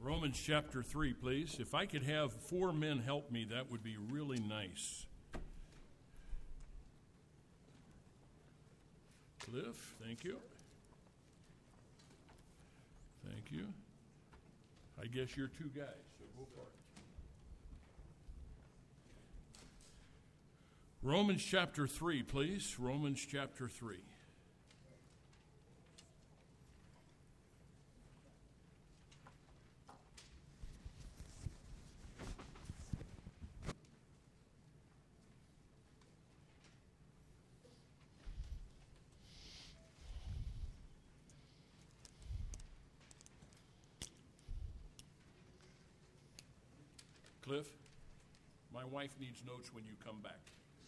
Romans chapter 3, please. If I could have 4 men help me, that would be really nice. Cliff, thank you. Thank you. I guess you're 2 guys, so go for it. Romans chapter 3, please. Romans chapter 3. Cliff, my wife needs notes when you come back.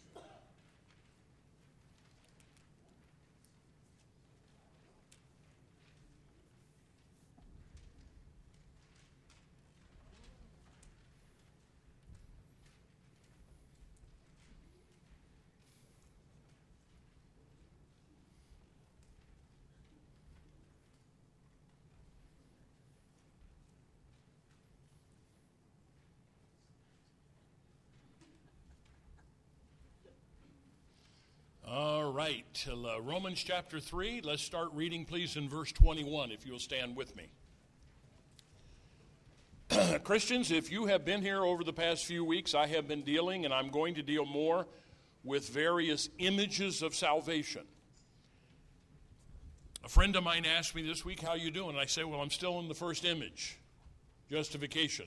All right, Romans chapter 3. Let's start reading, please, in verse 21, if you'll stand with me. Christians, if you have been here over the past few weeks, I have been dealing, and I'm going to deal more with various images of salvation. A friend of mine asked me this week, how you doing? And I say, well, I'm still in the first image, justification.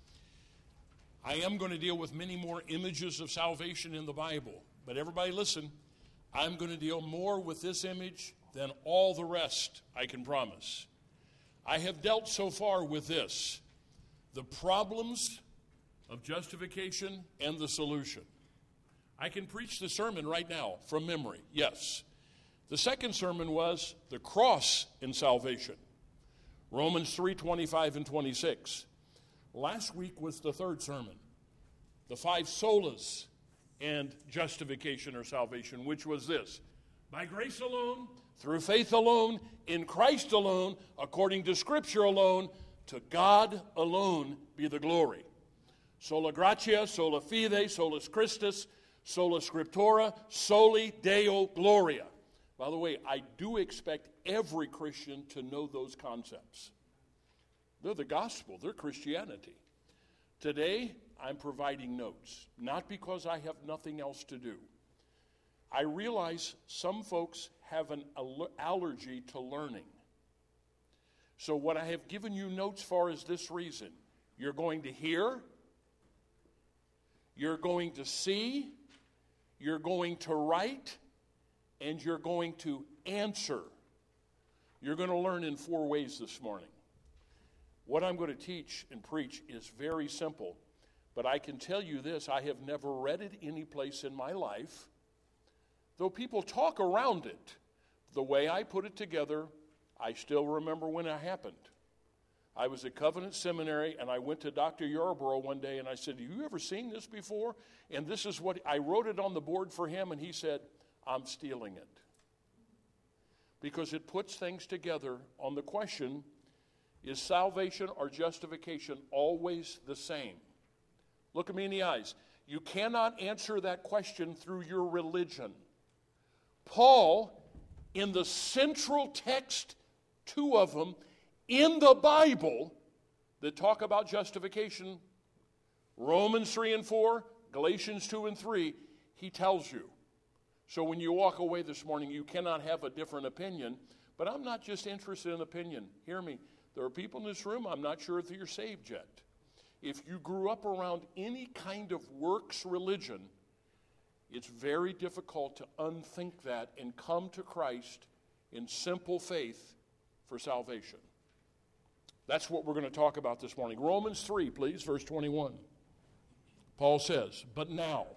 I am going to deal with many more images of salvation in the Bible. But everybody listen, I'm going to deal more with this image than all the rest, I can promise. I have dealt so far with this, the problems of justification and the solution. I can preach the sermon right now from memory, yes. The second sermon was the cross in salvation, Romans 3:25 and 26. Last week was the third sermon, the 5 solas and justification or salvation, which was this: by grace alone, through faith alone, in Christ alone, according to Scripture alone, to God alone be the glory. Sola gratia, sola fide, solus Christus, sola scriptura, soli Deo gloria. By the way, I do expect every Christian to know those concepts. They're the gospel, they're Christianity. Today, I'm providing notes, not because I have nothing else to do. I realize some folks have an allergy to learning. So what I have given you notes for is this reason. You're going to hear, you're going to see, you're going to write, and you're going to answer. You're going to learn in 4 ways this morning. What I'm going to teach and preach is very simple. But I can tell you this, I have never read it any place in my life. Though people talk around it, the way I put it together, I still remember when it happened. I was at Covenant Seminary, and I went to Dr. Yarborough one day, and I said, have you ever seen this before? And this is what, I wrote it on the board for him, and he said, I'm stealing it. Because it puts things together on the question, is salvation or justification always the same? Look at me in the eyes. You cannot answer that question through your religion. Paul, in the central text, 2 of them, in the Bible that talk about justification, Romans 3 and 4, Galatians 2 and 3, he tells you. So when you walk away this morning, you cannot have a different opinion. But I'm not just interested in opinion. Hear me. There are people in this room, I'm not sure if you're saved yet. If you grew up around any kind of works religion, it's very difficult to unthink that and come to Christ in simple faith for salvation. That's what we're going to talk about this morning. Romans 3, please, verse 21. Paul says, but now,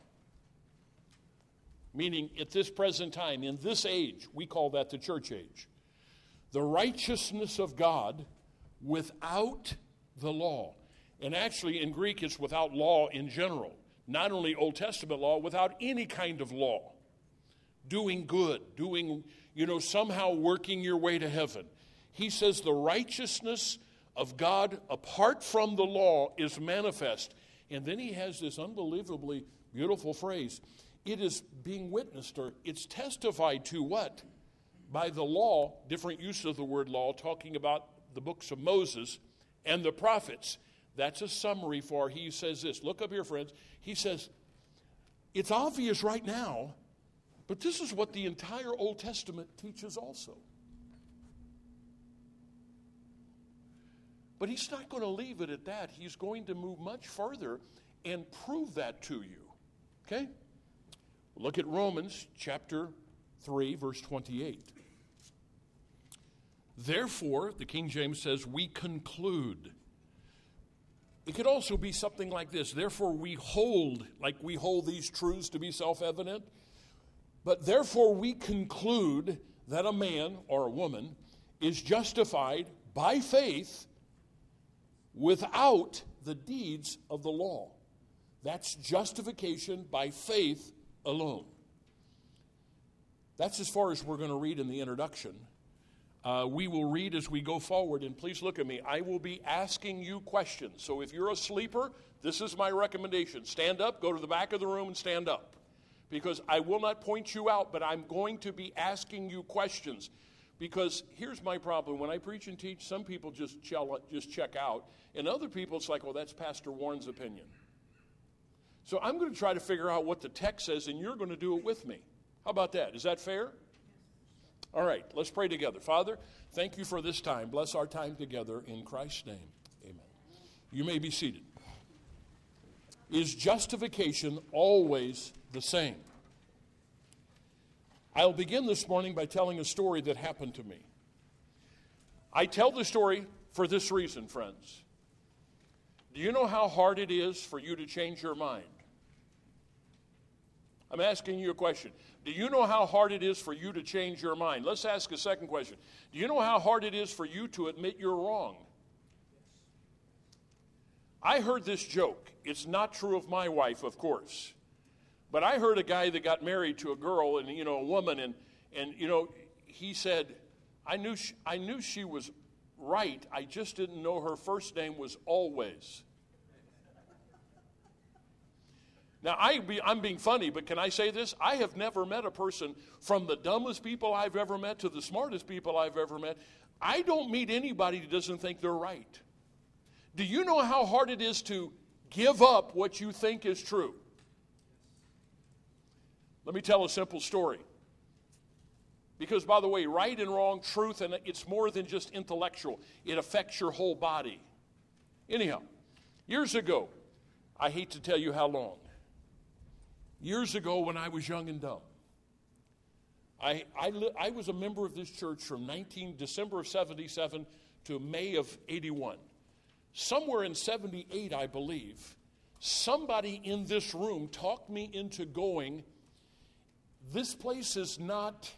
meaning at this present time, in this age, we call that the church age, the righteousness of God without the law. And actually, in Greek, it's without law in general. Not only Old Testament law, without any kind of law. Doing good, somehow working your way to heaven. He says the righteousness of God apart from the law is manifest. And then he has this unbelievably beautiful phrase. It is being witnessed, or it's testified to what? By the law, different use of the word law, talking about the books of Moses and the prophets. That's a summary for, he says this. Look up here, friends. He says, it's obvious right now, but this is what the entire Old Testament teaches also. But he's not going to leave it at that. He's going to move much further and prove that to you. Okay? Look at Romans chapter 3, verse 28. Therefore, the King James says, we conclude. It could also be something like this. Therefore, we hold, like we hold these truths to be self-evident. But therefore, we conclude that a man or a woman is justified by faith without the deeds of the law. That's justification by faith alone. That's as far as we're going to read in the introduction. We will read as we go forward, and please look at me. I will be asking you questions. So if you're a sleeper, this is my recommendation. Stand up, go to the back of the room and stand up. Because I will not point you out, but I'm going to be asking you questions. Because here's my problem. When I preach and teach, some people just check out. And other people, it's like, well, that's Pastor Warren's opinion. So I'm going to try to figure out what the text says, and you're going to do it with me. How about that? Is that fair? All right, let's pray together. Father, thank you for this time. Bless our time together in Christ's name. Amen. You may be seated. Is justification always the same? I'll begin this morning by telling a story that happened to me. I tell the story for this reason, friends. Do you know how hard it is for you to change your mind? I'm asking you a question. Do you know how hard it is for you to change your mind? Let's ask a second question. Do you know how hard it is for you to admit you're wrong? I heard this joke. It's not true of my wife, of course. But I heard a guy that got married to a girl and, a woman, and he said, I knew she was right. I just didn't know her first name was Always. Now, I'm being funny, but can I say this? I have never met a person, from the dumbest people I've ever met to the smartest people I've ever met. I don't meet anybody who doesn't think they're right. Do you know how hard it is to give up what you think is true? Let me tell a simple story. Because, by the way, right and wrong, truth, and it's more than just intellectual. It affects your whole body. Anyhow, years ago, I hate to tell you how long. Years ago, when I was young and dumb, I was a member of this church from December of 77 to May of 81. Somewhere in 78, I believe, somebody in this room talked me into going, this place is not,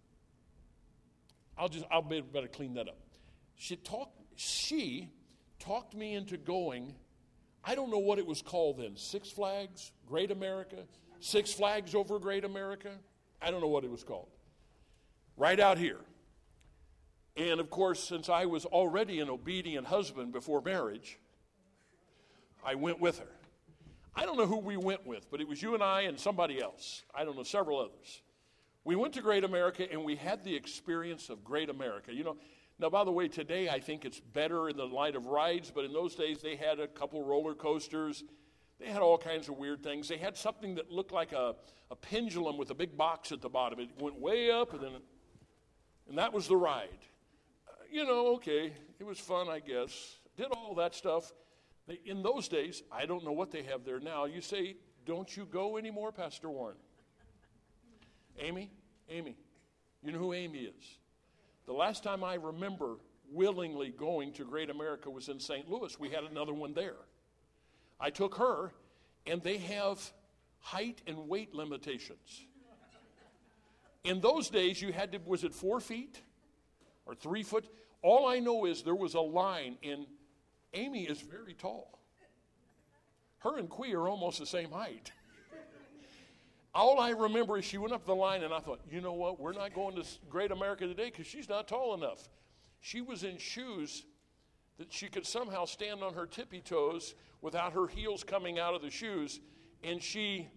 I'll better clean that up. She talked me into going, I don't know what it was called then, Six Flags, Great America, Six Flags Over Great America. I don't know what it was called. Right out here. And of course, since I was already an obedient husband before marriage, I went with her. I don't know who we went with, but it was you and I and somebody else. I don't know, several others. We went to Great America, and we had the experience of Great America. Now, by the way, today I think it's better in the light of rides, but in those days they had a couple roller coasters. They had all kinds of weird things. They had something that looked like a pendulum with a big box at the bottom. It went way up, and that was the ride. Okay, it was fun, I guess. Did all that stuff. In those days, I don't know what they have there now. You say, don't you go anymore, Pastor Warren? Amy, you know who Amy is? The last time I remember willingly going to Great America was in St. Louis. We had another one there. I took her, and they have height and weight limitations. In those days, you had to, was it 4 feet or 3 foot? All I know is there was a line, and Amy is very tall. Her and Quee are almost the same height. All I remember is she went up the line, and I thought, you know what? We're not going to Great America today because she's not tall enough. She was in shoes that she could somehow stand on her tippy toes without her heels coming out of the shoes, and she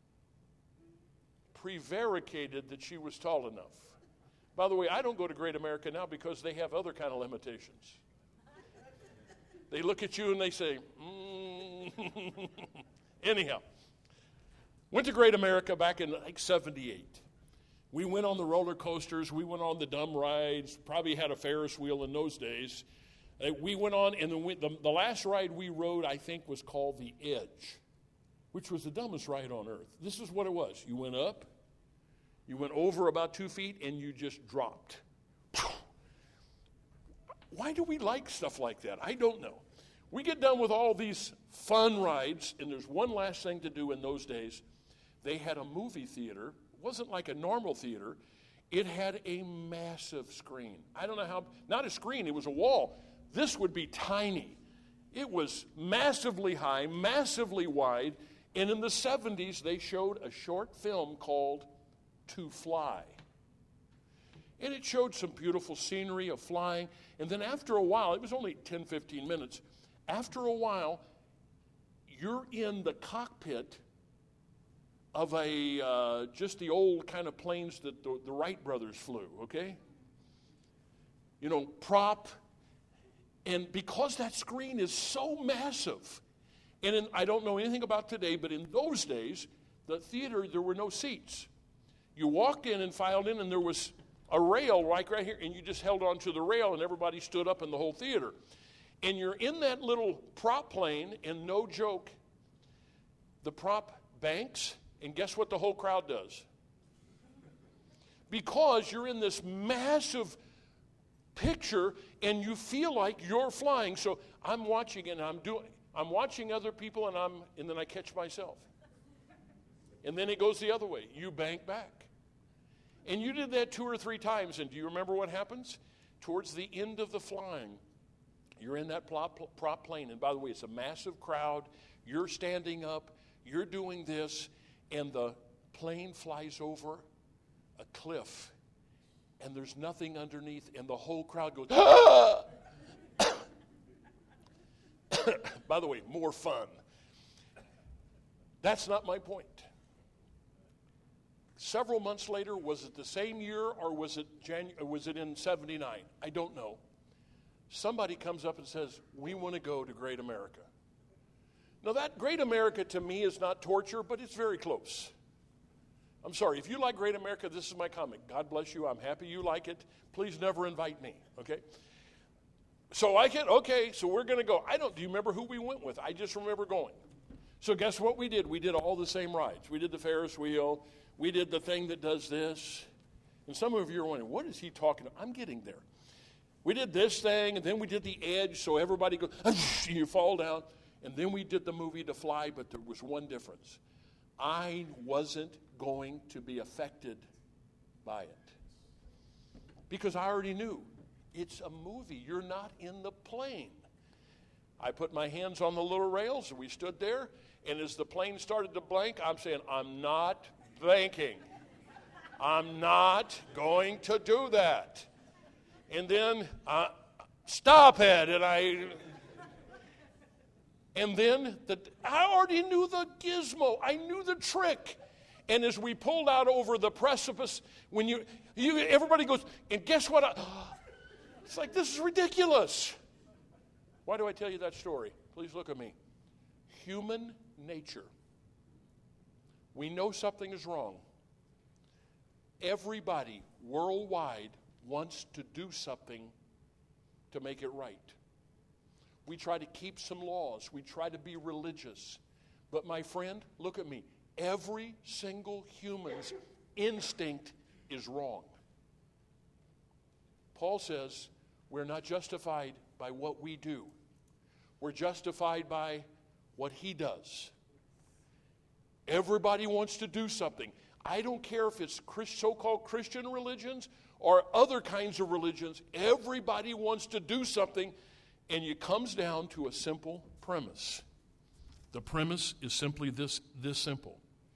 prevaricated that she was tall enough. By the way, I don't go to Great America now because they have other kind of limitations. They look at you and they say, Anyhow, went to Great America back in like 78. We went on the roller coasters. We went on the dumb rides. Probably had a Ferris wheel in those days. We went on, and the last ride we rode, I think, was called The Edge, which was the dumbest ride on earth. This is what it was. You went up, you went over about 2 feet, and you just dropped. Why do we like stuff like that? I don't know. We get done with all these fun rides, and there's one last thing to do in those days. They had a movie theater. It wasn't like a normal theater. It had a massive screen. I don't know how, not a screen, it was a wall. This would be tiny. It was massively high, massively wide, and in the 70s, they showed a short film called To Fly. And it showed some beautiful scenery of flying, and then after a while, it was only 10, 15 minutes, after a while, you're in the cockpit of just the old kind of planes that the Wright brothers flew, okay? You know, prop. And because that screen is so massive, and I don't know anything about today, but in those days, the theater, there were no seats. You walked in and filed in, and there was a rail like right here, and you just held on to the rail, and everybody stood up in the whole theater. And you're in that little prop plane, and no joke, the prop banks, and guess what the whole crowd does? Because you're in this massive picture, and you feel like you're flying. So I'm watching, and I'm watching other people, and then I catch myself. And then it goes the other way. You bank back. And you did that 2 or 3 times, and do you remember what happens? Towards the end of the flying, you're in that prop plane, and by the way, it's a massive crowd. You're standing up, you're doing this, and the plane flies over a cliff, and there's nothing underneath, and the whole crowd goes, ah! By the way, more fun. That's not my point. Several months later, was it the same year, or was it in 79? I don't know. Somebody comes up and says, we want to go to Great America. Now, that Great America to me is not torture, but it's very close. I'm sorry, if you like Great America, this is my comment. God bless you. I'm happy you like it. Please never invite me, okay? So so we're going to go. Do you remember who we went with? I just remember going. So guess what we did? We did all the same rides. We did the Ferris wheel. We did the thing that does this. And some of you are wondering, what is he talking about? I'm getting there. We did this thing, and then we did the edge, so everybody goes, and you fall down. And then we did the movie To Fly, but there was one difference. I wasn't going to be affected by it. Because I already knew, it's a movie. You're not in the plane. I put my hands on the little rails, and we stood there, and as the plane started to blank, I'm saying, I'm not blanking. I'm not going to do that. And then, stop it, and then I already knew the gizmo. I knew the trick. And as we pulled out over the precipice, when everybody goes, and guess what? It's like, this is ridiculous. Why do I tell you that story? Please look at me. Human nature. We know something is wrong. Everybody worldwide wants to do something to make it right. We try to keep some laws. We try to be religious. But my friend, look at me. Every single human's instinct is wrong. Paul says we're not justified by what we do. We're justified by what he does. Everybody wants to do something. I don't care if it's so-called Christian religions or other kinds of religions. Everybody wants to do something, and it comes down to a simple premise. The premise is simply this simple.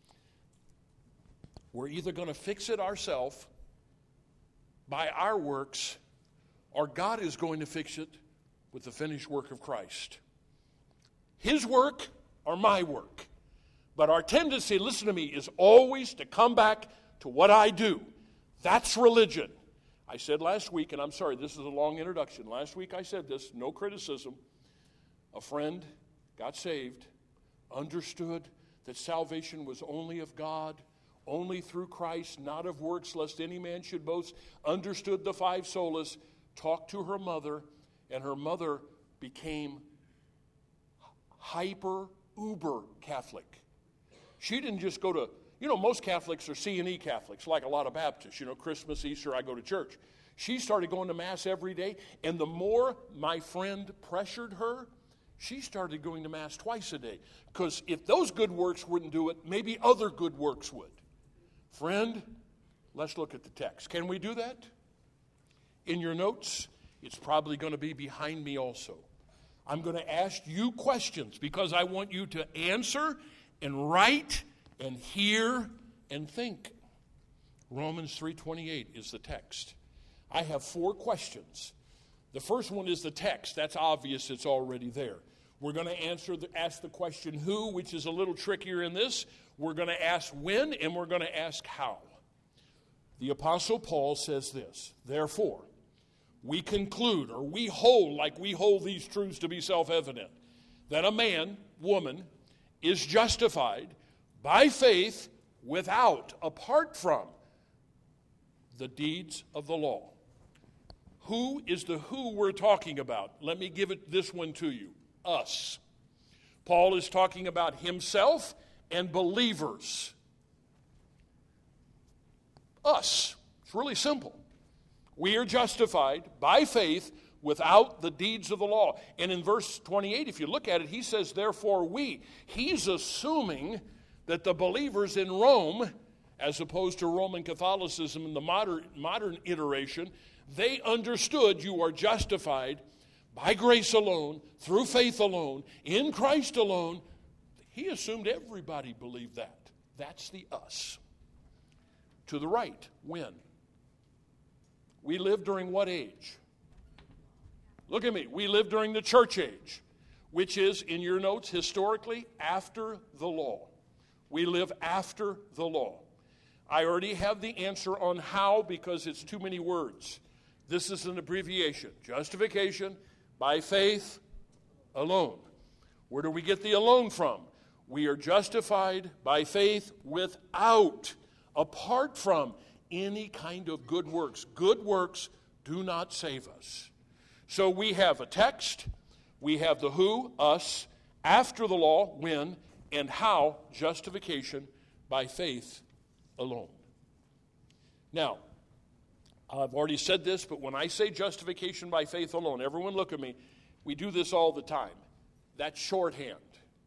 We're either going to fix it ourselves by our works, or God is going to fix it with the finished work of Christ. His work or my work. But our tendency, listen to me, is always to come back to what I do. That's religion. I said last week, and I'm sorry, this is a long introduction. Last week I said this, no criticism. A friend got saved, understood that salvation was only of God, only through Christ, not of works, lest any man should boast, understood the five solas, talked to her mother, and her mother became uber Catholic. She didn't just go to, most Catholics are C&E Catholics, like a lot of Baptists. Christmas, Easter, I go to church. She started going to Mass every day, and the more my friend pressured her, she started going to Mass twice a day. Because if those good works wouldn't do it, maybe other good works would. Friend, let's look at the text. Can we do that? In your notes, it's probably going to be behind me also. I'm going to ask you questions because I want you to answer and write and hear and think. Romans 3:28 is the text. I have 4 questions. The first one is the text. That's obvious. It's already there. We're going to ask the question who, which is a little trickier in this. We're going to ask when, and we're going to ask how. The Apostle Paul says this, therefore, we conclude, or we hold, like we hold these truths to be self-evident, that a man, woman, is justified by faith apart from the deeds of the law. Who is the who we're talking about? Let me give this one to you. Us. Paul is talking about himself and believers. Us. It's really simple. We are justified by faith without the deeds of the law. And in verse 28, if you look at it, he says, therefore we. He's assuming that the believers in Rome, as opposed to Roman Catholicism in the modern iteration, they understood you are justified by grace alone, through faith alone, in Christ alone. He assumed everybody believed that. That's the us. To the right, when? We live during what age? Look at me. We live during the church age, which is, in your notes, historically, after the law. We live after the law. I already have the answer on how because it's too many words. This is an abbreviation. Justification by faith alone. Where do we get the alone from? We are justified by faith apart from any kind of good works. Good works do not save us. So we have a text, we have the who, us, after the law, when, and how, justification by faith alone. Now, I've already said this, but when I say justification by faith alone, everyone look at me, we do this all the time. That's shorthand.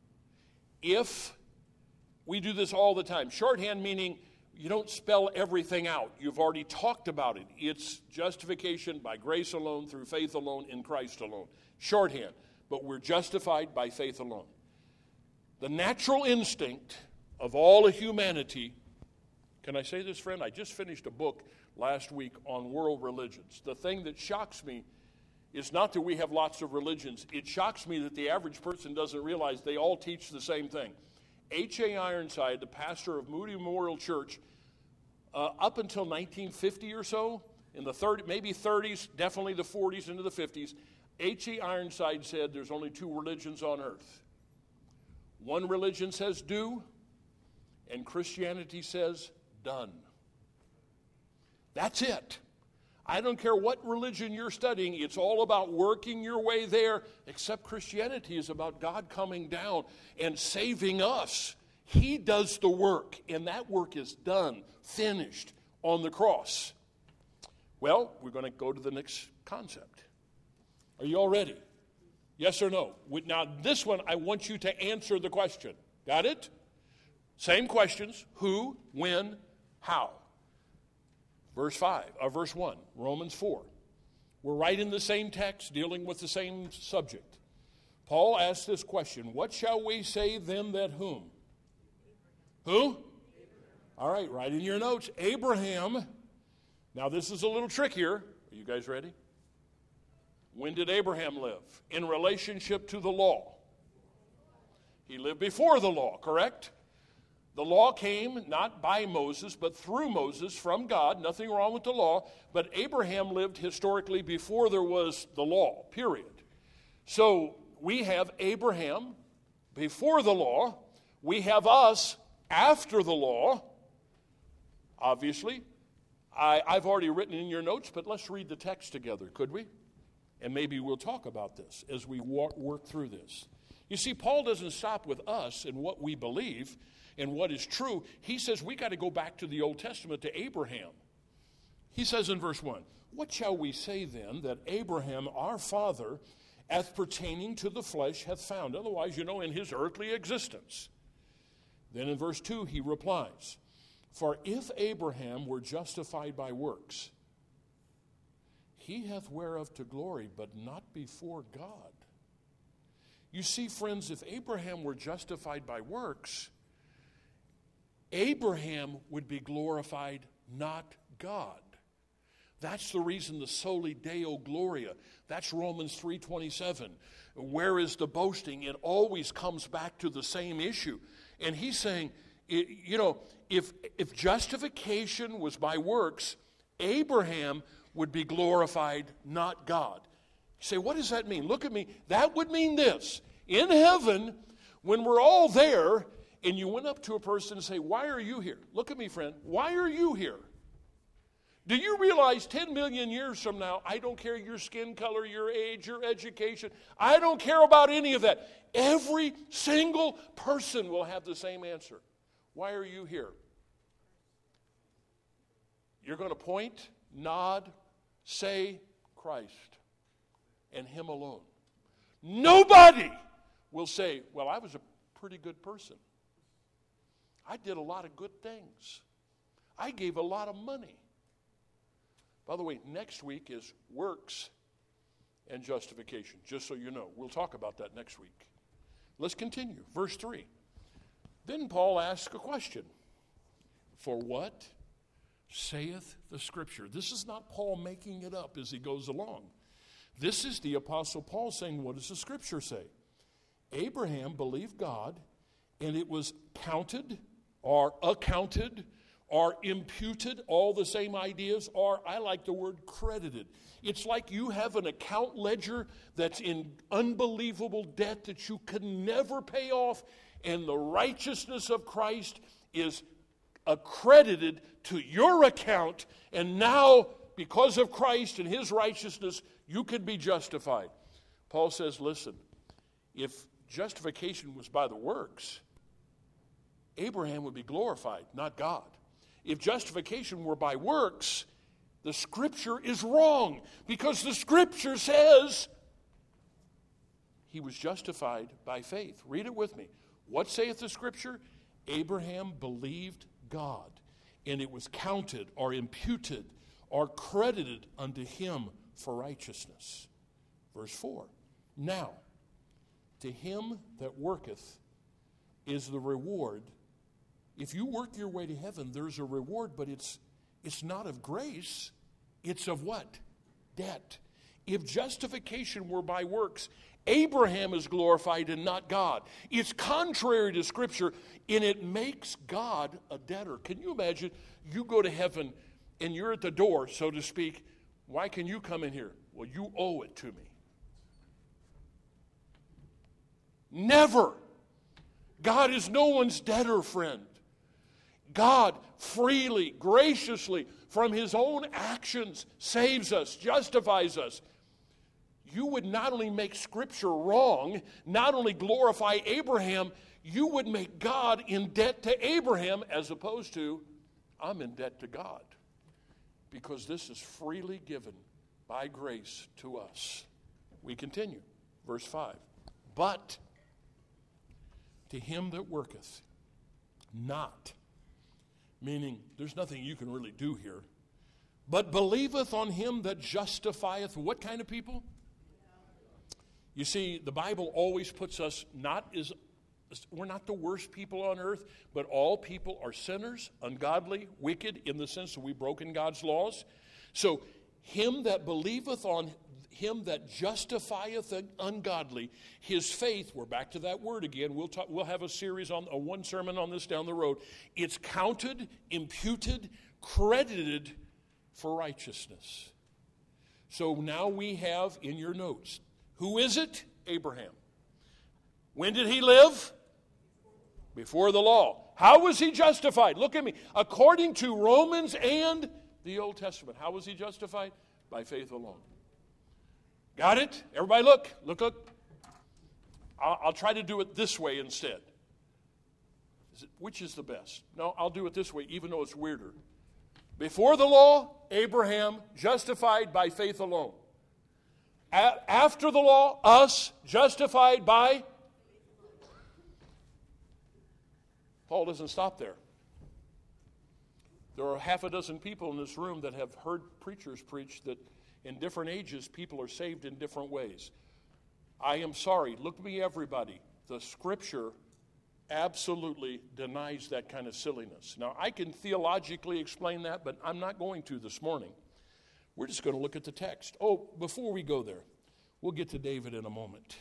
If we do this all the time, shorthand meaning you don't spell everything out. You've already talked about it. It's justification by grace alone, through faith alone, in Christ alone. Shorthand. But we're justified by faith alone. The natural instinct of all of humanity, can I say this, friend? I just finished a book last week on world religions. The thing that shocks me is not that we have lots of religions. It shocks me that the average person doesn't realize they all teach the same thing. H.A. Ironside, the pastor of Moody Memorial Church, up until 1950 or so, in the 30s, definitely the 40s into the 50s, H.A. Ironside said there's only 2 religions on earth. One religion says do, and Christianity says done. That's it. I don't care what religion you're studying, it's all about working your way there, except Christianity is about God coming down and saving us. He does the work, and that work is done, finished on the cross. Well, we're going to go to the next concept. Are you all ready? Yes or no? Now, this one, I want you to answer the question. Got it? Same questions. Who, when, how. Verse 1, Romans 4. We're right in the same text, dealing with the same subject. Paul asks this question, what shall we say then that whom? Who? All right, write in your notes, Abraham. Now this is a little trickier. Are you guys ready? When did Abraham live? In relationship to the law. He lived before the law, correct? The law came not by Moses, but through Moses from God. Nothing wrong with the law. But Abraham lived historically before there was the law, period. So we have Abraham before the law. We have us after the law. Obviously, I've already written in your notes, but let's read the text together, could we? And maybe we'll talk about this as we work through this. You see, Paul doesn't stop with us and what we believe and what is true. He says we got to go back to the Old Testament, to Abraham. He says in verse 1, "What shall we say then that Abraham our father, as pertaining to the flesh, hath found?" Otherwise, in his earthly existence. Then in verse 2 he replies, "For if Abraham were justified by works, he hath whereof to glory, but not before God." You see, friends, if Abraham were justified by works, Abraham would be glorified, not God. That's the reason the soli Deo Gloria. That's Romans 3:27. Where is the boasting? It always comes back to the same issue. And he's saying, if justification was by works, Abraham would be glorified, not God. You say, what does that mean? Look at me. That would mean this. In heaven, when we're all there, and you went up to a person and say, "Why are you here?" Look at me, friend. Why are you here? Do you realize 10 million years from now, I don't care your skin color, your age, your education. I don't care about any of that. Every single person will have the same answer. Why are you here? You're going to point, nod, say Christ and Him alone. Nobody will say, "Well, I was a pretty good person. I did a lot of good things. I gave a lot of money." By the way, next week is works and justification, just so you know. We'll talk about that next week. Let's continue. Verse 3. Then Paul asks a question. "For what saith the Scripture?" This is not Paul making it up as he goes along. This is the Apostle Paul saying, what does the Scripture say? Abraham believed God, and it was counted or accounted or imputed, all the same ideas, or I like the word credited. It's like you have an account ledger that's in unbelievable debt that you can never pay off, and the righteousness of Christ is accredited to your account, and now, because of Christ and His righteousness, you can be justified. Paul says, listen, if justification was by the works, Abraham would be glorified, not God. If justification were by works, the Scripture is wrong, because the Scripture says he was justified by faith. Read it with me. What saith the Scripture? Abraham believed God, and it was counted or imputed or credited unto him for righteousness. Verse 4. Now, to him that worketh is the reward. If you work your way to heaven, there's a reward, but it's not of grace. It's of what? Debt. If justification were by works, Abraham is glorified and not God. It's contrary to Scripture, and it makes God a debtor. Can you imagine? You go to heaven, and you're at the door, so to speak. Why can you come in here? Well, you owe it to me. Never. God is no one's debtor, friend. God freely, graciously, from His own actions, saves us, justifies us. You would not only make Scripture wrong, not only glorify Abraham, you would make God in debt to Abraham, as opposed to, I'm in debt to God. Because this is freely given by grace to us. We continue. Verse 5. But to him that worketh not, meaning there's nothing you can really do here, but believeth on him that justifieth what kind of people? You see, the Bible always puts us we're not the worst people on earth, but all people are sinners, ungodly, wicked, in the sense that we've broken God's laws. So him that believeth on him that justifieth the ungodly, his faith, we're back to that word again. We'll have a series on one sermon on this down the road. It's counted, imputed, credited for righteousness. So now we have in your notes, who is it? Abraham. When did he live? Before the law. How was he justified? Look at me. According to Romans and the Old Testament. How was he justified? By faith alone. Got it? Everybody look. Look. I'll try to do it this way instead. Which is the best? No, I'll do it this way, even though it's weirder. Before the law, Abraham, justified by faith alone. After the law, us, justified by... Paul doesn't stop there. There are half a dozen people in this room that have heard preachers preach that in different ages, people are saved in different ways. I am sorry. Look at me, everybody. The Scripture absolutely denies that kind of silliness. Now, I can theologically explain that, but I'm not going to this morning. We're just going to look at the text. Oh, before we go there, we'll get to David in a moment.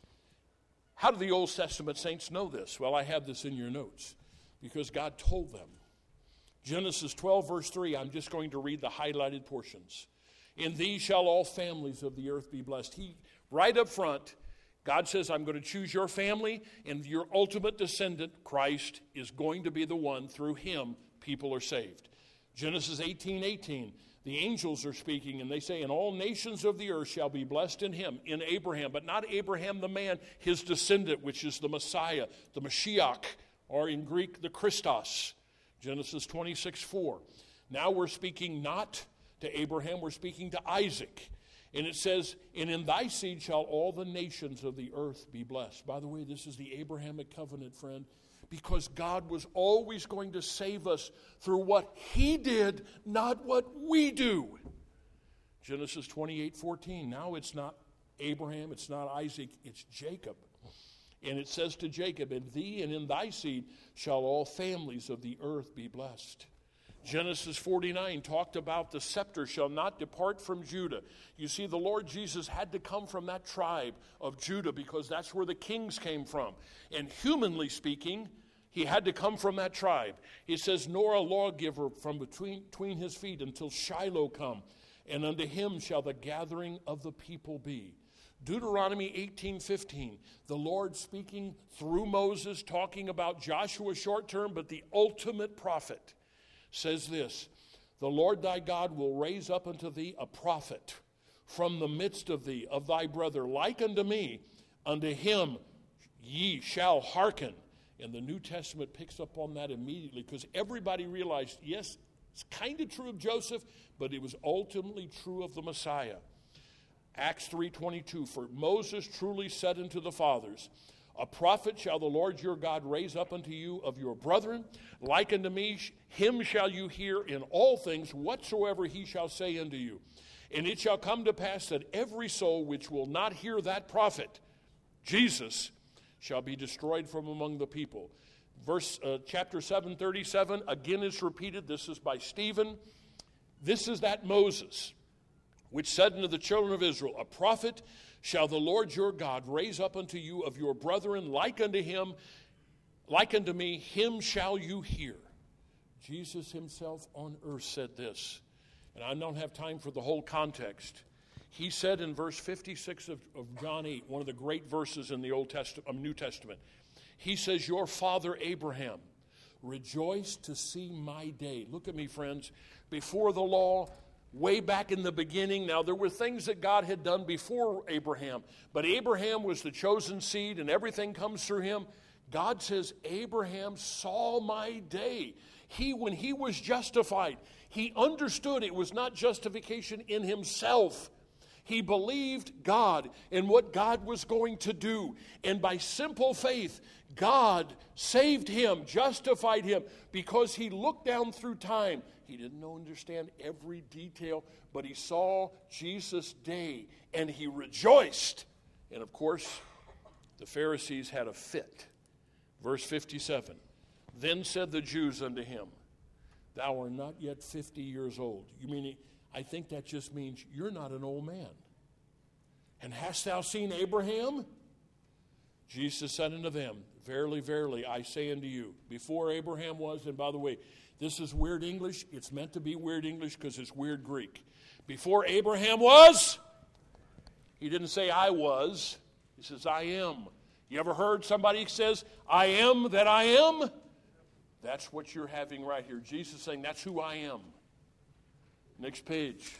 How do the Old Testament saints know this? Well, I have this in your notes because God told them. Genesis 12, verse 3, I'm just going to read the highlighted portions. In these shall all families of the earth be blessed. Right up front, God says, I'm going to choose your family, and your ultimate descendant, Christ, is going to be the one. Through him, people are saved. Genesis 18:18, the angels are speaking, and they say, and all nations of the earth shall be blessed in him, in Abraham, but not Abraham the man, his descendant, which is the Messiah, the Mashiach, or in Greek, the Christos. Genesis 26:4. Now we're speaking not to Abraham, we're speaking to Isaac. And it says, and in thy seed shall all the nations of the earth be blessed. By the way, this is the Abrahamic covenant, friend, because God was always going to save us through what he did, not what we do. Genesis 28:14. Now it's not Abraham, it's not Isaac, it's Jacob. And it says to Jacob, in thee and in thy seed shall all families of the earth be blessed. Genesis 49 talked about the scepter shall not depart from Judah. You see, the Lord Jesus had to come from that tribe of Judah because that's where the kings came from. And humanly speaking, he had to come from that tribe. He says, nor a lawgiver from between his feet until Shiloh come, and unto him shall the gathering of the people be. Deuteronomy 18:15, the Lord speaking through Moses, talking about Joshua short term, but the ultimate prophet, says this, the Lord thy God will raise up unto thee a prophet from the midst of thee, of thy brother, like unto me. Unto him ye shall hearken. And the New Testament picks up on that immediately because everybody realized, yes, it's kind of true of Joseph, but it was ultimately true of the Messiah. Acts 3:22, for Moses truly said unto the fathers, a prophet shall the Lord your God raise up unto you of your brethren, like unto me, him shall you hear in all things whatsoever he shall say unto you. And it shall come to pass that every soul which will not hear that prophet, Jesus, shall be destroyed from among the people. Chapter 7:37, again is repeated. This is by Stephen. This is that Moses, which said unto the children of Israel, a prophet shall the Lord your God raise up unto you of your brethren, like unto him, like unto me, him shall you hear. Jesus himself on earth said this, and I don't have time for the whole context. He said in verse 56 of John 8, one of the great verses in the New Testament, he says, your father Abraham rejoiced to see my day. Look at me, friends. Before the law, way back in the beginning, now there were things that God had done before Abraham, but Abraham was the chosen seed and everything comes through him. God says, Abraham saw my day. When he was justified, he understood it was not justification in himself. He believed God and what God was going to do. And by simple faith, God saved him, justified him, because he looked down through time. He didn't understand every detail, but he saw Jesus' day, and he rejoiced. And of course, the Pharisees had a fit. Verse 57, then said the Jews unto him, thou art not yet 50 years old. You mean, I think that just means you're not an old man. And hast thou seen Abraham? Jesus said unto them, Verily, verily, I say unto you, before Abraham was, and by the way, this is weird English. It's meant to be weird English because it's weird Greek. Before Abraham was, he didn't say I was. He says I am. You ever heard somebody says, I am that I am? That's what you're having right here. Jesus saying, that's who I am. Next page.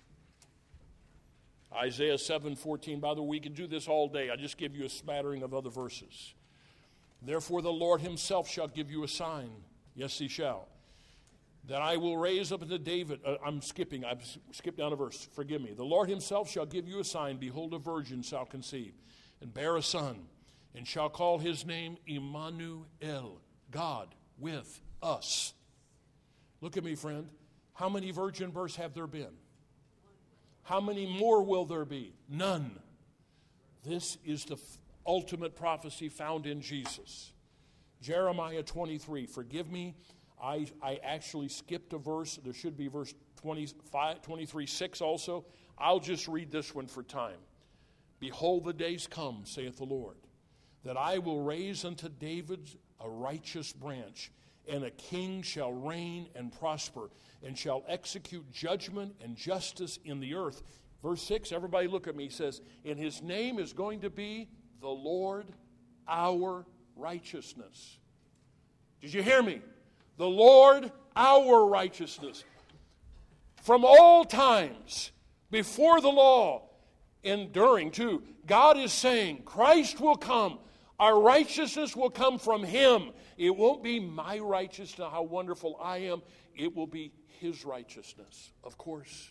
Isaiah 7:14. By the way, we can do this all day. I just give you a smattering of other verses. Therefore the Lord himself shall give you a sign. Yes, he shall. That I will raise up unto David. I've skipped down a verse. Forgive me. The Lord himself shall give you a sign. Behold, a virgin shall conceive and bear a son, and shall call his name Emmanuel, God with us. Look at me, friend. How many virgin births have there been? How many more will there be? None. This is the ultimate prophecy found in Jesus. Jeremiah 23. Forgive me, I actually skipped a verse. There should be verse 23:6 also. I'll just read this one for time. Behold, the days come, saith the Lord, that I will raise unto David a righteous branch, and a king shall reign and prosper, and shall execute judgment and justice in the earth. Verse 6, everybody look at me, he says, and his name is going to be the Lord our righteousness. Did you hear me? The Lord our righteousness. From all times, before the law, and during too, God is saying, Christ will come. Our righteousness will come from him. It won't be my righteousness, how wonderful I am. It will be his righteousness, of course.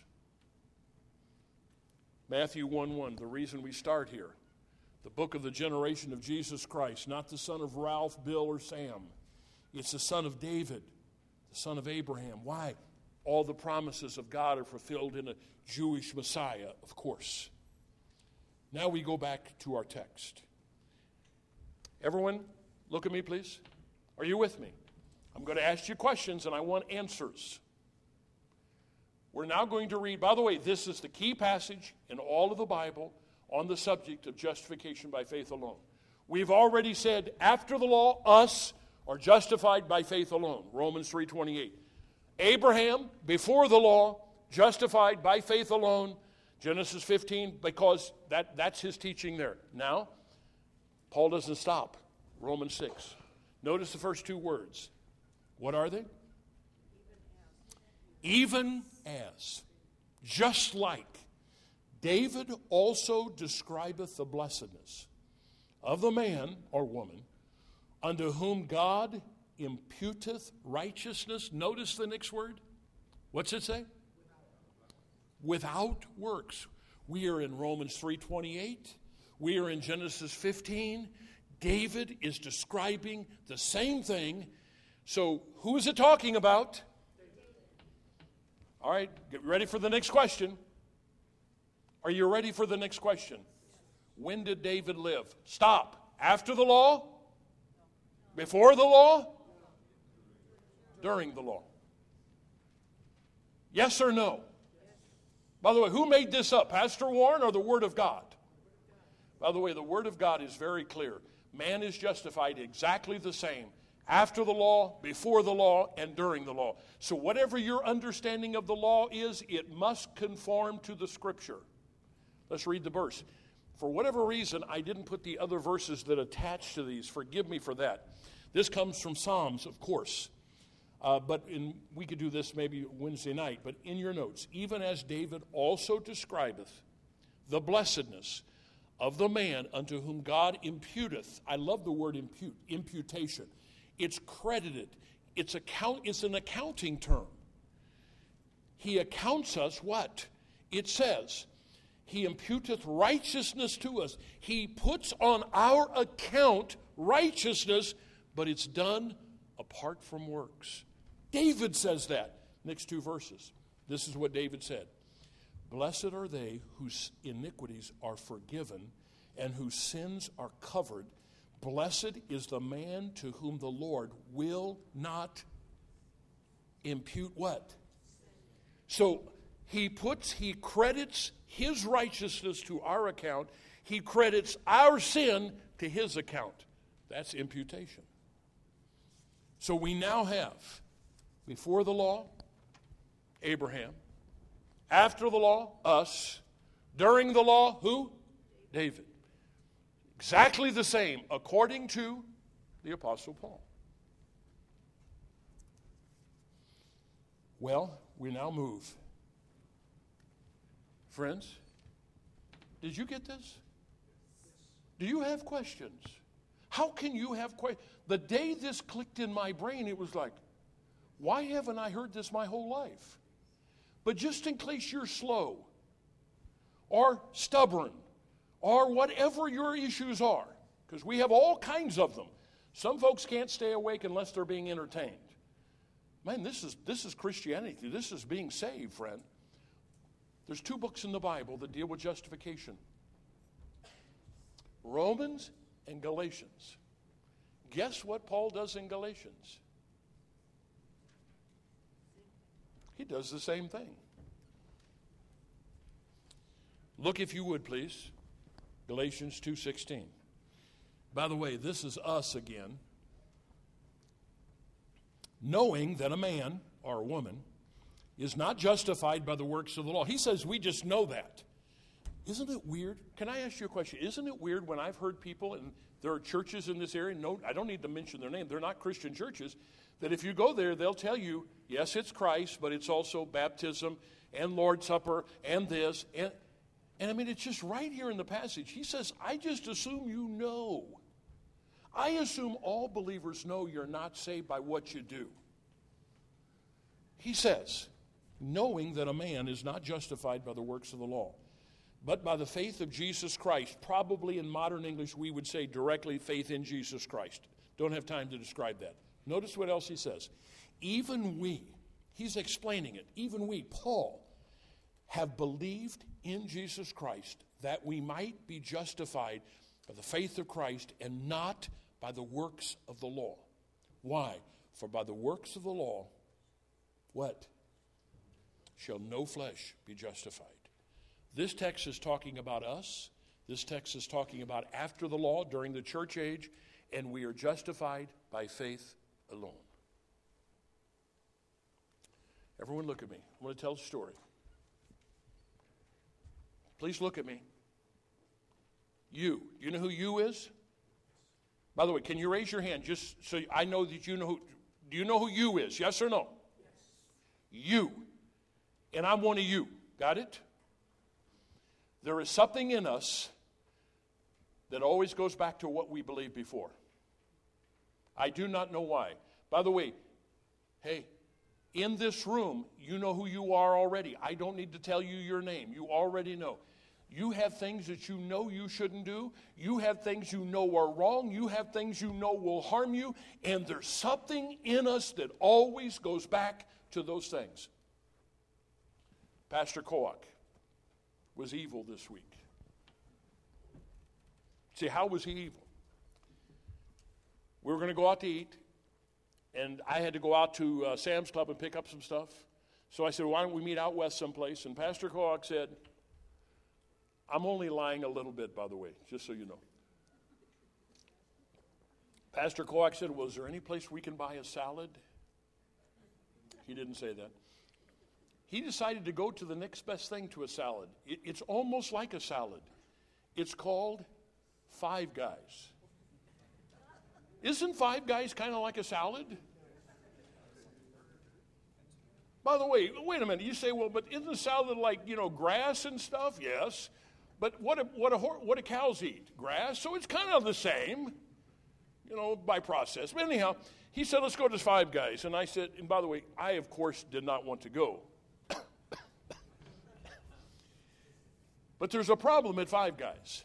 Matthew 1:1, the reason we start here. The book of the generation of Jesus Christ, not the son of Ralph, Bill, or Sam. It's the son of David, the son of Abraham. Why? All the promises of God are fulfilled in a Jewish Messiah, of course. Now we go back to our text. Everyone, look at me, please. Are you with me? I'm going to ask you questions, and I want answers. We're now going to read, by the way, this is the key passage in all of the Bible on the subject of justification by faith alone. We've already said, after the law, us are justified by faith alone. Romans 3:28. Abraham, before the law, justified by faith alone. Genesis 15, because that's his teaching there. Now, Paul doesn't stop. Romans 6. Notice the first two words. What are they? Even as. Just like. David also describeth the blessedness of the man or woman unto whom God imputeth righteousness. Notice the next word. What's it say? Without works. We are in Romans 3:28. We are in Genesis 15. David is describing the same thing. So who is it talking about? All right, get ready for the next question. Are you ready for the next question? When did David live? Stop. After the law? Before the law? During the law? Yes or no? By the way, who made this up? Pastor Warren or the Word of God? By the way, the Word of God is very clear. Man is justified exactly the same after the law, before the law, and during the law. So whatever your understanding of the law is, it must conform to the Scripture. Let's read the verse. For whatever reason, I didn't put the other verses that attach to these. Forgive me for that. This comes from Psalms, of course. We could do this maybe Wednesday night. But in your notes, even as David also describeth the blessedness of the man unto whom God imputeth. I love the word imputation. It's credited. It's an accounting term. He accounts us what? It says, he imputeth righteousness to us. He puts on our account righteousness, but it's done apart from works. David says that. Next two verses. This is what David said. Blessed are they whose iniquities are forgiven and whose sins are covered. Blessed is the man to whom the Lord will not impute what? So he credits His righteousness to our account. He credits our sin to His account. That's imputation. So we now have, before the law, Abraham. After the law, us. During the law, who? David. Exactly the same, according to the Apostle Paul. Well, we now move. Friends, did you get this? Do you have questions? How can you have questions? The day this clicked in my brain, it was like, why haven't I heard this my whole life? But just in case you're slow or stubborn or whatever your issues are, because we have all kinds of them. Some folks can't stay awake unless they're being entertained. Man, this is Christianity. This is being saved, friend. There's 2 books in the Bible that deal with justification. Romans and Galatians. Guess what Paul does in Galatians? He does the same thing. Look, if you would, please. Galatians 2:16. By the way, this is us again. Knowing that a man or a woman is not justified by the works of the law. He says we just know that. Isn't it weird? Can I ask you a question? Isn't it weird when I've heard people, and there are churches in this area, no, I don't need to mention their name, they're not Christian churches, that if you go there, they'll tell you, yes, it's Christ, but it's also baptism and Lord's Supper and this. And I mean, it's just right here in the passage. He says, I just assume you know. I assume all believers know you're not saved by what you do. He says, knowing that a man is not justified by the works of the law, but by the faith of Jesus Christ. Probably in modern English we would say directly faith in Jesus Christ. Don't have time to describe that. Notice what else he says. Even we, he's explaining it, even we, Paul, have believed in Jesus Christ that we might be justified by the faith of Christ and not by the works of the law. Why? For by the works of the law, what? Shall no flesh be justified. This text is talking about us. This text is talking about after the law, during the church age, and we are justified by faith alone. Everyone look at me. I'm going to tell a story. Please look at me. You. You know who you is? By the way, can you raise your hand just so I know that you know who? Do you know who you is? Yes or no? Yes. You. And I'm one of you. Got it? There is something in us that always goes back to what we believed before. I do not know why. By the way, hey, in this room, you know who you are already. I don't need to tell you your name. You already know. You have things that you know you shouldn't do. You have things you know are wrong. You have things you know will harm you. And there's something in us that always goes back to those things. Pastor Koak was evil this week. See, how was he evil? We were going to go out to eat, and I had to go out to Sam's Club and pick up some stuff. So I said, why don't we meet out west someplace? And Pastor Koak said, I'm only lying a little bit, by the way, just so you know. Pastor Koak said, well, is there any place we can buy a salad? He didn't say that. He decided to go to the next best thing to a salad. It's almost like a salad. It's called Five Guys. Isn't Five Guys kind of like a salad? By the way, wait a minute. You say, well, but isn't a salad like, grass and stuff? Yes. But what do cows eat? Grass. So it's kind of the same, by process. But anyhow, he said, let's go to Five Guys. And I said, and by the way, I, of course, did not want to go. But there's a problem at Five Guys.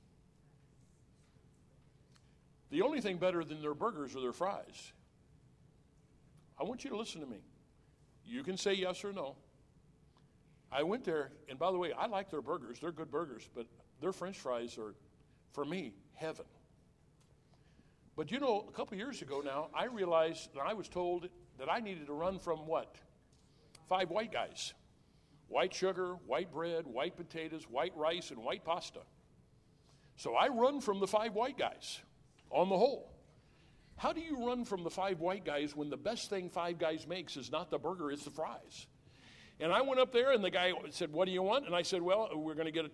The only thing better than their burgers are their fries. I want you to listen to me. You can say yes or no. I went there, and by the way, I like their burgers. They're good burgers, but their French fries are, for me, heaven. But a couple years ago now, I realized that I was told that I needed to run from what? Five White Guys. white sugar, white bread, white potatoes, white rice, and white pasta. So I run from the 5 white guys on the whole. How do you run from the 5 white guys when the best thing 5 Guys makes is not the burger, it's the fries? And I went up there, and the guy said, what do you want? And I said, well, we're going to get,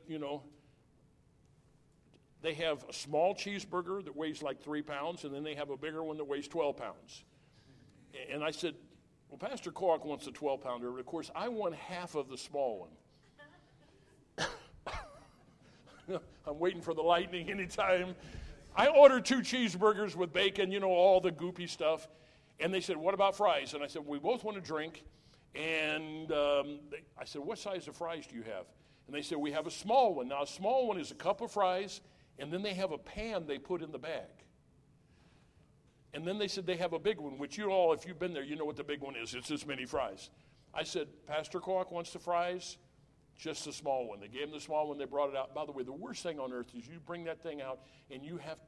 they have a small cheeseburger that weighs like 3 pounds, and then they have a bigger one that weighs 12 pounds. And I said, well, Pastor Clark wants a 12-pounder, but of course, I want half of the small one. I'm waiting for the lightning anytime. I ordered 2 cheeseburgers with bacon, all the goopy stuff. And they said, what about fries? And I said, we both want a drink. And I said, what size of fries do you have? And they said, we have a small one. Now, a small one is a cup of fries, and then they have a pan they put in the bag. And then they said they have a big one, which you all, if you've been there, you know what the big one is. It's this many fries. I said, Pastor Clark wants the fries, just the small one. They gave him the small one. They brought it out. By the way, the worst thing on earth is you bring that thing out, and you have...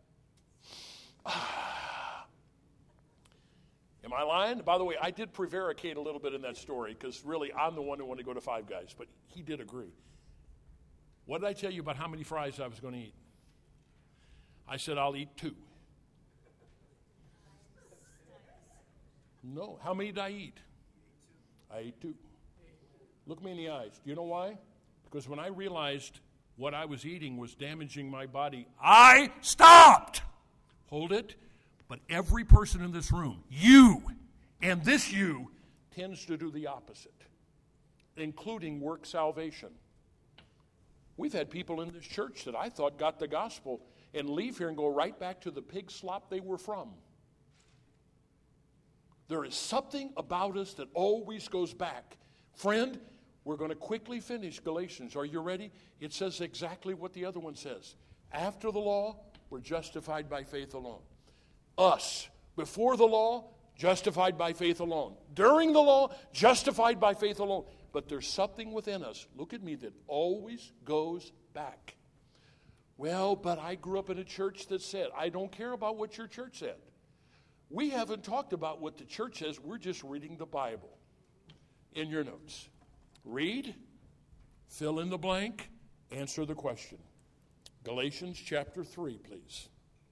Am I lying? By the way, I did prevaricate a little bit in that story because really I'm the one who wanted to go to 5 Guys, but he did agree. What did I tell you about how many fries I was going to eat? I said, I'll eat 2. No. How many did I eat? I ate 2. Look me in the eyes. Do you know why? Because when I realized what I was eating was damaging my body, I stopped. Hold it. But every person in this room, you, and this you, tends to do the opposite, including work salvation. We've had people in this church that I thought got the gospel and leave here and go right back to the pig slop they were from. There is something about us that always goes back. Friend, we're going to quickly finish Galatians. Are you ready? It says exactly what the other one says. After the law, we're justified by faith alone. Us, before the law, justified by faith alone. During the law, justified by faith alone. But there's something within us, look at me, that always goes back. Well, but I grew up in a church that said, I don't care about what your church said. We haven't talked about what the church says. We're just reading the Bible in your notes. Read, fill in the blank, answer the question. Galatians chapter 3, please.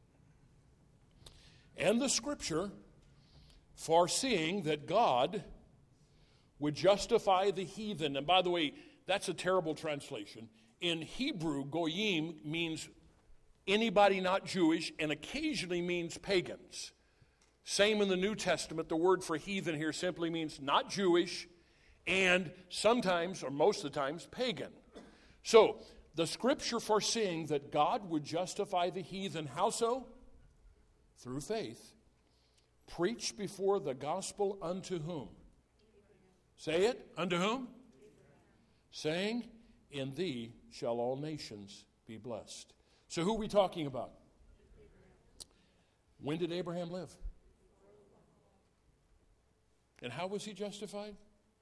And the scripture, foreseeing that God would justify the heathen. And by the way, that's a terrible translation. In Hebrew, goyim means anybody not Jewish and occasionally means pagans. Same in the New Testament, the word for heathen here simply means not Jewish and sometimes, or most of the times, pagan. So, the scripture foreseeing that God would justify the heathen, how so? Through faith, preached before the gospel unto whom? Say it, unto whom? Saying, in thee shall all nations be blessed. So who are we talking about? When did Abraham live? And how was he justified?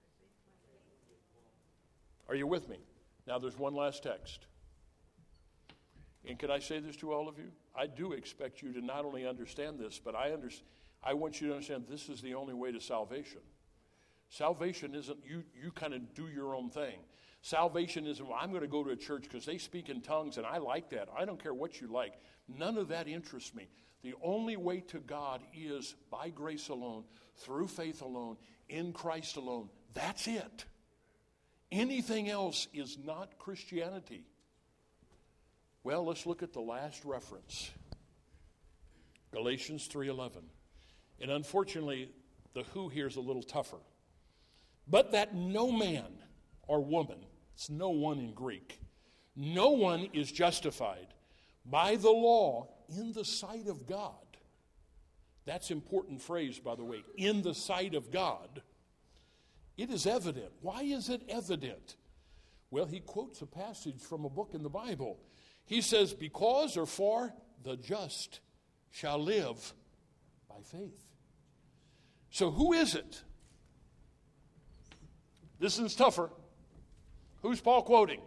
Are you with me? Now there's one last text. And can I say this to all of you? I do expect you to not only understand this, but I want you to understand this is the only way to salvation. Salvation isn't you kind of do your own thing. Salvation isn't, well, I'm going to go to a church because they speak in tongues and I like that. I don't care what you like. None of that interests me. The only way to God is by grace alone, through faith alone, in Christ alone. That's it. Anything else is not Christianity. Well, let's look at the last reference. Galatians 3:11. And unfortunately, the who here is a little tougher. But that no man or woman, it's no one in Greek, no one is justified by the law in the sight of God. That's an important phrase, by the way. In the sight of God. It is evident. Why is it evident? Well, he quotes a passage from a book in the Bible. He says, because or for the just shall live by faith. So who is it? This one's tougher. Who's Paul quoting?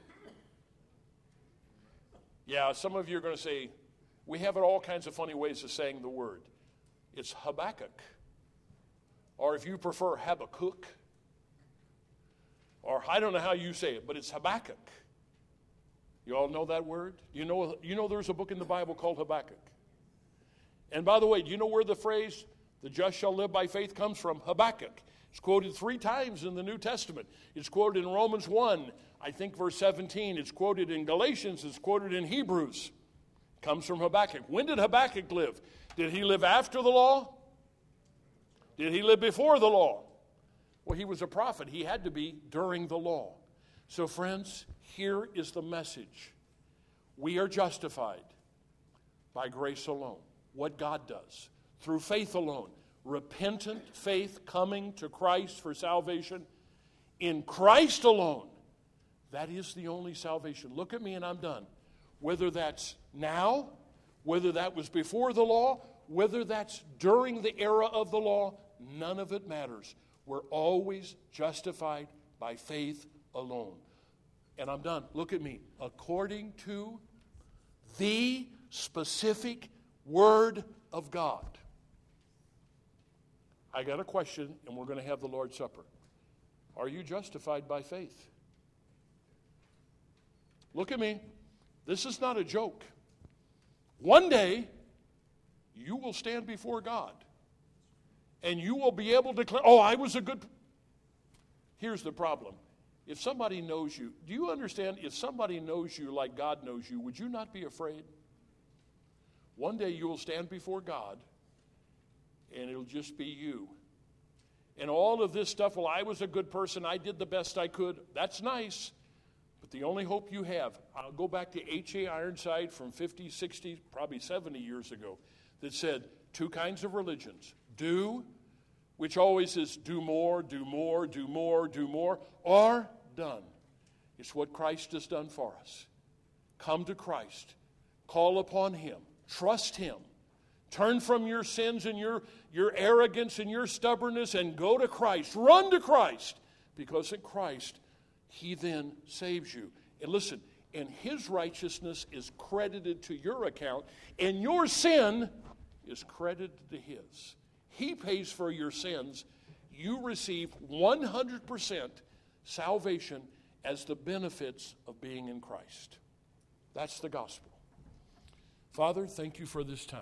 Yeah, some of you are going to say, we have all kinds of funny ways of saying the word. It's Habakkuk. Or if you prefer, Habakkuk. Or I don't know how you say it, but it's Habakkuk. You all know that word? You know there's a book in the Bible called Habakkuk. And by the way, do you know where the phrase, the just shall live by faith, comes from? Habakkuk. It's quoted 3 times in the New Testament. It's quoted in Romans 1, I think verse 17. It's quoted in Galatians. It's quoted in Hebrews. It comes from Habakkuk. When did Habakkuk live? Did he live after the law? Did he live before the law? Well, he was a prophet. He had to be during the law. So, friends, here is the message. We are justified by grace alone. What God does. Through faith alone. Repentant faith coming to Christ for salvation. In Christ alone. That is the only salvation. Look at me and I'm done. Whether that's now, whether that was before the law, whether that's during the era of the law, none of it matters. We're always justified by faith alone. And I'm done. Look at me. According to the specific Word of God. I got a question, and we're going to have the Lord's Supper. Are you justified by faith? Look at me. This is not a joke. One day, you will stand before God. And you will be able to declare, oh, I was a good... Here's the problem. If somebody knows you, do you understand? If somebody knows you like God knows you, would you not be afraid? One day you will stand before God, and it'll just be you. And all of this stuff, well, I was a good person, I did the best I could. That's nice. But the only hope you have, I'll go back to H.A. Ironside from 50, 60, probably 70 years ago, that said 2 kinds of religions. Do, which always is do more, do more, do more, do more, or done. It's what Christ has done for us. Come to Christ. Call upon Him. Trust Him. Turn from your sins and your arrogance and your stubbornness and go to Christ. Run to Christ. Because in Christ, He then saves you. And listen, and His righteousness is credited to your account, and your sin is credited to His. He pays for your sins. You receive 100% salvation as the benefits of being in Christ. That's the gospel. Father, thank you for this time.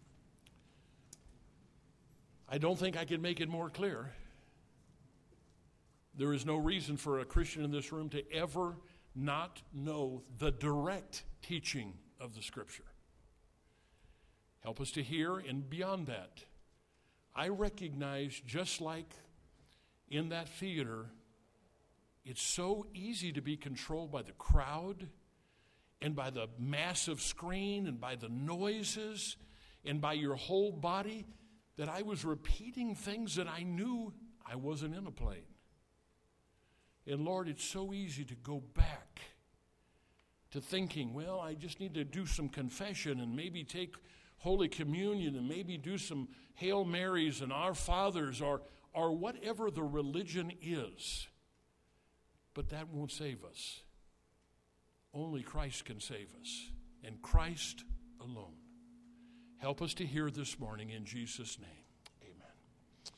I don't think I can make it more clear. There is no reason for a Christian in this room to ever not know the direct teaching of the Scripture. Help us to hear, and beyond that, I recognize, just like in that theater, it's so easy to be controlled by the crowd and by the massive screen and by the noises and by your whole body that I was repeating things that I knew I wasn't in a plane. And Lord, it's so easy to go back to thinking, well, I just need to do some confession and maybe take Holy Communion and maybe do some Hail Marys and Our Fathers or whatever the religion is. But that won't save us. Only Christ can save us, and Christ alone. Help us to hear this morning in Jesus' name.